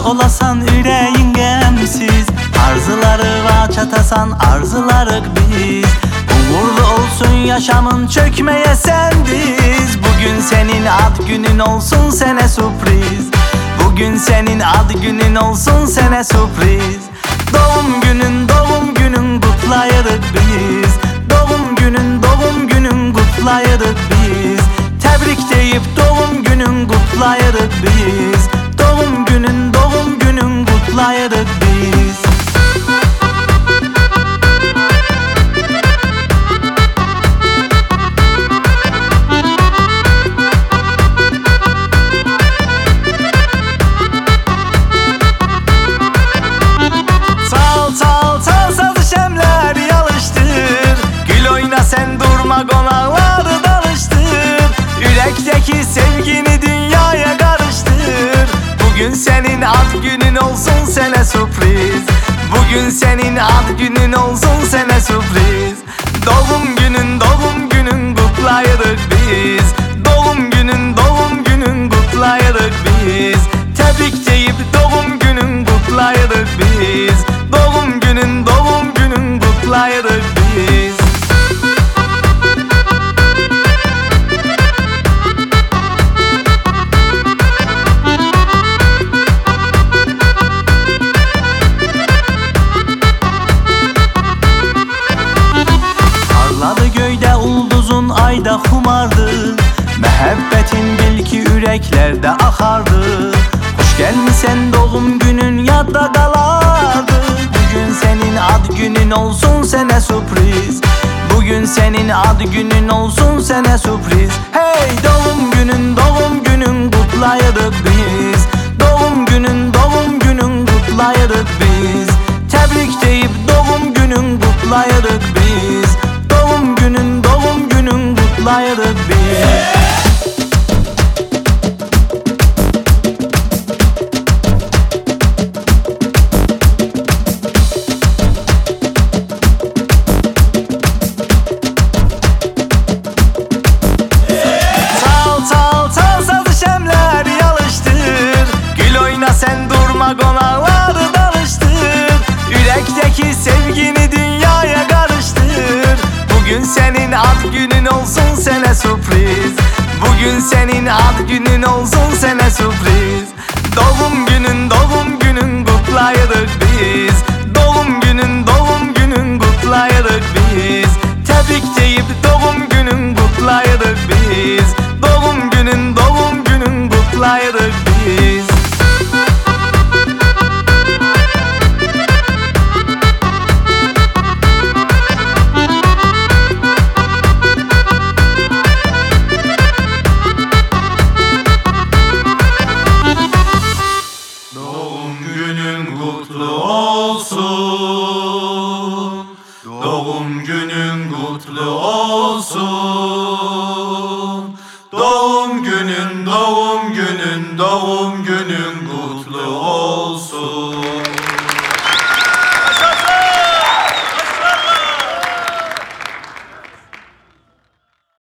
olasan yüreğin gemsiz, arzuları va çatasan arzularık biz. Uğurlu olsun yaşamın, çökmeye sendiz. Bugün senin ad günün olsun, sene sürpriz. Bugün senin ad günün olsun, sene sürpriz. Doğum günün kutlayırık biz. Doğum günün kutlayırık biz. Tebrik deyip doğum günün kutlayırık biz. Doğum günün kutlayırık biz. Konakları dalıştır, yürekteki sevgini dünyaya karıştır. Bugün senin ad günün olsun, sene sürpriz. Bugün senin ad günün olsun, sene sürpriz. Doğum günün kutlayırık biz. Doğum günün kutlayırık biz. Tebrik deyip doğum günün kutlayırık biz. Doğum günün kutlayırık biz. Ulduzun ayda xumardı, məhəbbətin bil ki ürəklərdə axardı. Hoş gəlmisən doğum günün yadda qalardı. Bugün senin ad günün olsun, sənə sürpriz. Bugün senin ad günün olsun, sənə sürpriz. Hey doğum günün kutlayırıq biz. Doğum günün kutlayırıq biz. Tebrik deyip doğum günün kutlayırıq biz. Doğum günün kutlayırıq biz. Çal sazı şemler yalıştır. Gül oyna sen durma, konakları dalıştır. Yürekteki sevgini dünyaya karıştır. Bugün senin ad günün olsun, sene sürpriz. Bugün senin ad günün olsun, sene sürpriz. Doğum günün kutlayırıq biz. Doğum günün kutlayırıq biz. Tebrik deyip doğum günün kutlayırıq biz. Doğum günün kutlayırıq biz. Doğum günün kutlu olsun. Doğum günün kutlu olsun. Doğum günün